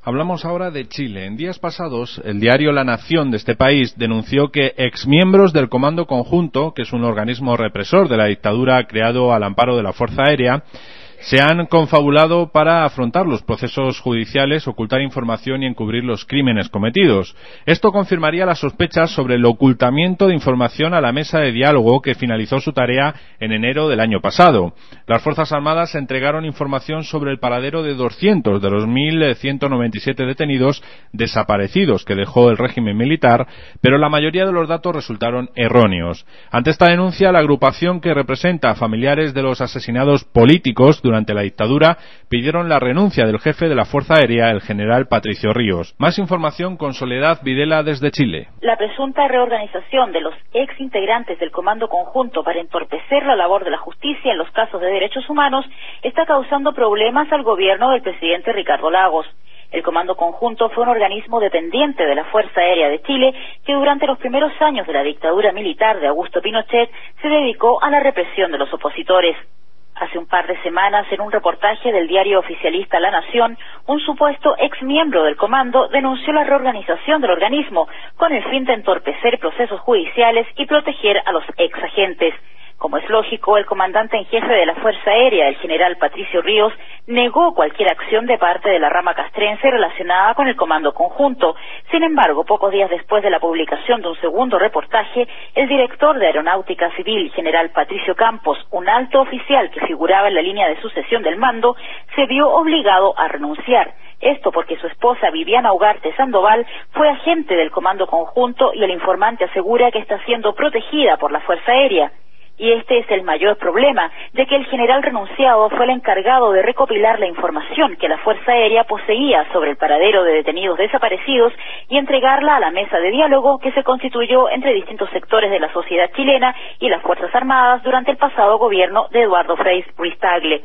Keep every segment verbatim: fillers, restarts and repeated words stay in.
Hablamos ahora de Chile. En días pasados, el diario La Nación de este país denunció que exmiembros del Comando Conjunto, que es un organismo represor de la dictadura creado al amparo de la Fuerza Aérea, se han confabulado para afrontar los procesos judiciales, ocultar información y encubrir los crímenes cometidos. Esto confirmaría las sospechas sobre el ocultamiento de información a la mesa de diálogo que finalizó su tarea en enero del año pasado. Las Fuerzas Armadas entregaron información sobre el paradero de doscientos de los mil ciento noventa y siete detenidos desaparecidos que dejó el régimen militar, pero la mayoría de los datos resultaron erróneos. Ante esta denuncia, la agrupación que representa a familiares de los asesinados políticos durante la dictadura pidieron la renuncia del jefe de la Fuerza Aérea, el general Patricio Ríos. Más información con Soledad Videla desde Chile. La presunta reorganización de los ex integrantes del Comando Conjunto para entorpecer la labor de la justicia en los casos de derechos humanos está causando problemas al gobierno del presidente Ricardo Lagos. El Comando Conjunto fue un organismo dependiente de la Fuerza Aérea de Chile que durante los primeros años de la dictadura militar de Augusto Pinochet se dedicó a la represión de los opositores. Hace un par de semanas, en un reportaje del diario oficialista La Nación, un supuesto ex miembro del comando denunció la reorganización del organismo con el fin de entorpecer procesos judiciales y proteger a los ex agentes. Como es lógico, el comandante en jefe de la Fuerza Aérea, el general Patricio Ríos, negó cualquier acción de parte de la rama castrense relacionada con el Comando Conjunto. Sin embargo, pocos días después de la publicación de un segundo reportaje, el director de Aeronáutica Civil, general Patricio Campos, un alto oficial que figuraba en la línea de sucesión del mando, se vio obligado a renunciar. Esto porque su esposa Viviana Ugarte Sandoval fue agente del Comando Conjunto y el informante asegura que está siendo protegida por la Fuerza Aérea. Y este es el mayor problema, de que el general renunciado fue el encargado de recopilar la información que la Fuerza Aérea poseía sobre el paradero de detenidos desaparecidos y entregarla a la mesa de diálogo que se constituyó entre distintos sectores de la sociedad chilena y las Fuerzas Armadas durante el pasado gobierno de Eduardo Frei Ruiz-Tagle.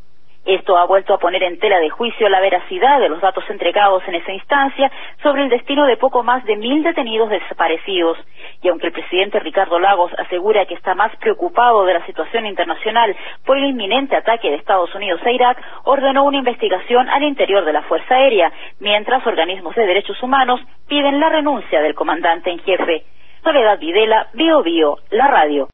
Esto ha vuelto a poner en tela de juicio la veracidad de los datos entregados en esa instancia sobre el destino de poco más de mil detenidos desaparecidos. Y aunque el presidente Ricardo Lagos asegura que está más preocupado de la situación internacional por el inminente ataque de Estados Unidos a Irak, ordenó una investigación al interior de la Fuerza Aérea, mientras organismos de derechos humanos piden la renuncia del comandante en jefe. Soledad Videla, Bio Bio, la radio.